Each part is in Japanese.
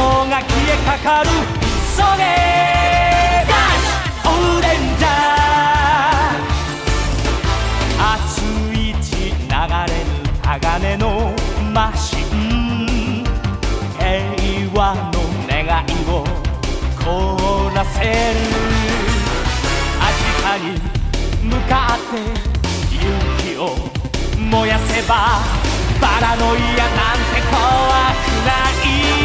が消えかかる。急げダッシュオレンジャー、熱い血流れる鋼のマシン、平和の願いを凍らせる。明日に向かって勇気を燃やせば、パラノイアなんて怖くない。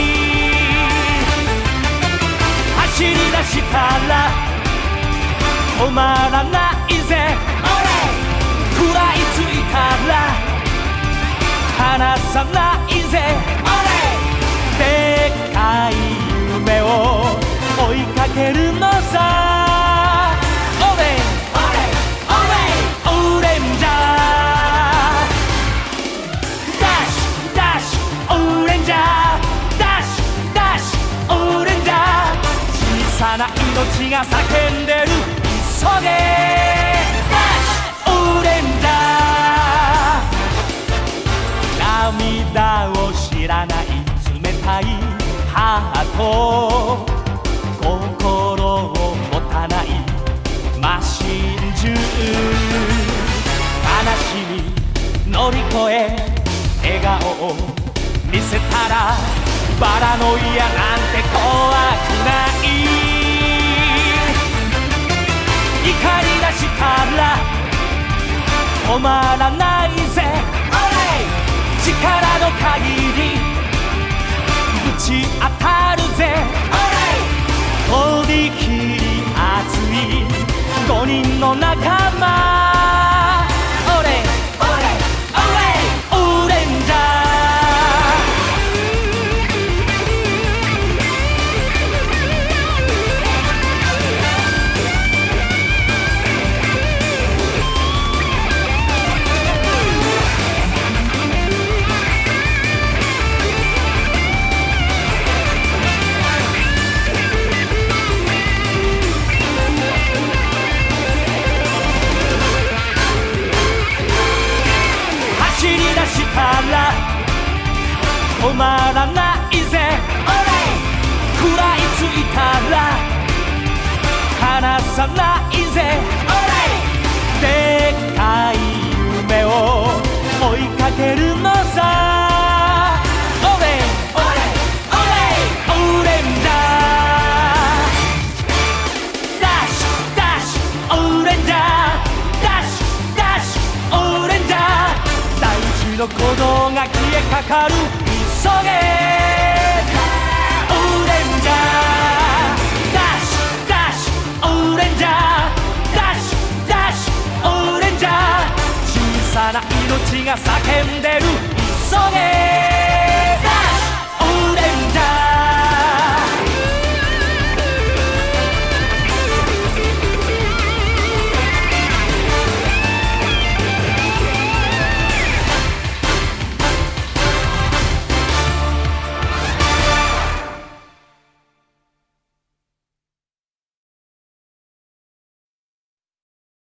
走り出したら止まらないぜ。食らいついたら離さないぜ。でっかい夢を追いかけるのさ。オレンジャー、ダッシュダッシュオレンジャー、ダッシュダッシュオレンジャー、小さな命が叫んでる。急げダッシュオレンジャー、涙を知らない冷たいハート、心を持たないマシン銃、悲しみ乗り越え笑顔を見せたら、パラノイアなんて怖くない。怒り出したら止まらないぜ。力の限りぶち当たるぜ。とびきり熱い5人の仲間、オレンジャー。止まらないぜ。食らいついたら離さないぜ。でっかい夢を追いかけるのさ。オレンジャー、ダッシュダッシュオレンジャー、ダッシュダッシュオレンジャー、大事の鼓動が消えかかる。急げオレンジャー、ダッシュダッシュオレンジャー、ダッシュダッシュオレンジャー、小さな命が叫んでる。急げ